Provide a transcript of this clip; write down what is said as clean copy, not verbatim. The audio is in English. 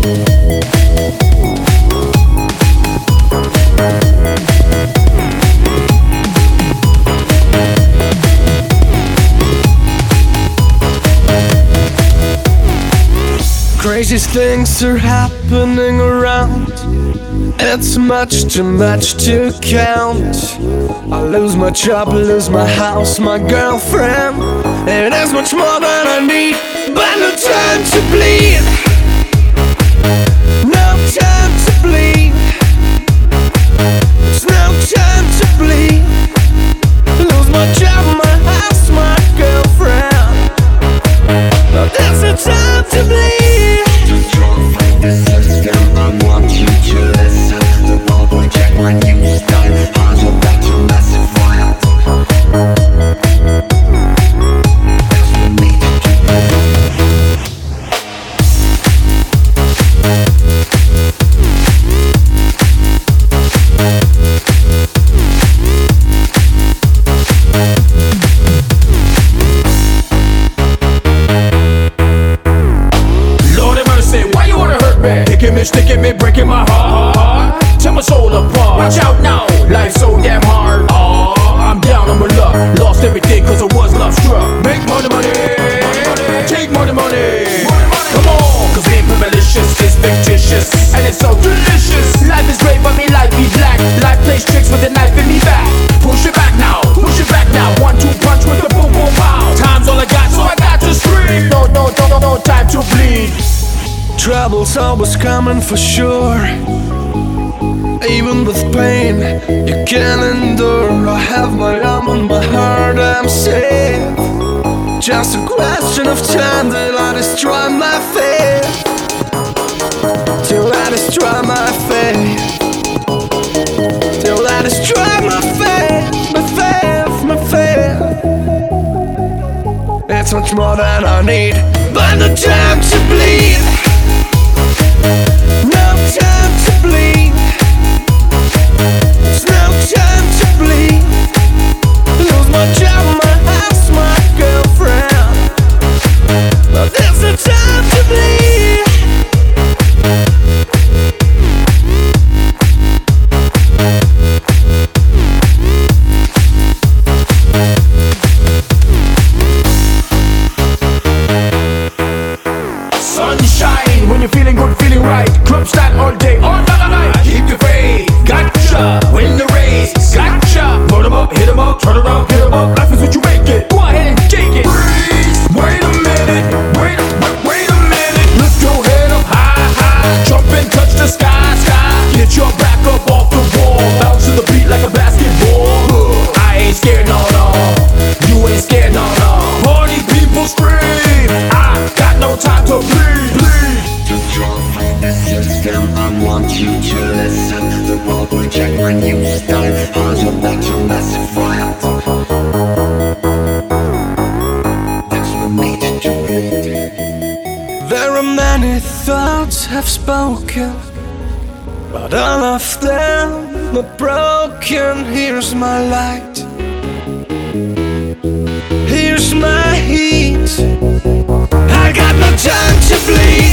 Crazy things are happening around. It's much too much to count. I lose my job, lose my house, my girlfriend. It is much more than I need, but no time to bleed. No time to bleed. There's no time to bleed. Lose my job, my house, my girlfriend. Now there's no time to bleed. When you start, I'll go back to massive fire. That's what made it Lord have mercy, why you wanna hurt me? Kicking me, sticking me, breaking my heart. Tear my soul apart. Watch out now, life's so damn hard. Oh, I'm down on my luck. Lost everything cause I was love struck. Make money, money, take money, money. Come on, cause being malicious is fictitious, and it's so delicious. Life is great but me life be black. Life plays tricks with a knife in me back. Push it back now, push it back now. 1-2 punch with the boom boom pow. Time's all I got so I got to scream. No time to bleed. Trouble's always coming for sure. Even with pain, you can endure. I have my arm and my heart, I'm safe. Just a question of time till I destroy my faith. Till I destroy my faith. Till I destroy my faith. My faith, my faith. It's much more than I need, but no time to bleed. No time to bleed. There's no time to bleed. Lose my job, my house, my girlfriend. But there's no time to bleed. Sunshine when you're feeling good, feeling right. Club stand all day, all night. Keep your faith. Gotcha, win the race. Gotcha, put 'em up, hit 'em up, turn around, get 'em up. Life is what you make it. Go ahead and take it. Freeze. Wait a minute, wait a minute. Lift your head up high. Jump and touch the sky. Get your back up off the wall. Bounce to the beat like a basketball. I ain't scared, no. You ain't scared, no. Party people scream. I got no time to bleed. just draw from the system. I want you to listen. The world will check when you start. I'll go back to massive fire. That's what made it to bleed. There are many thoughts have spoken, but all of them are broken. Here's my light. Here's my heat. I got no time to bleed.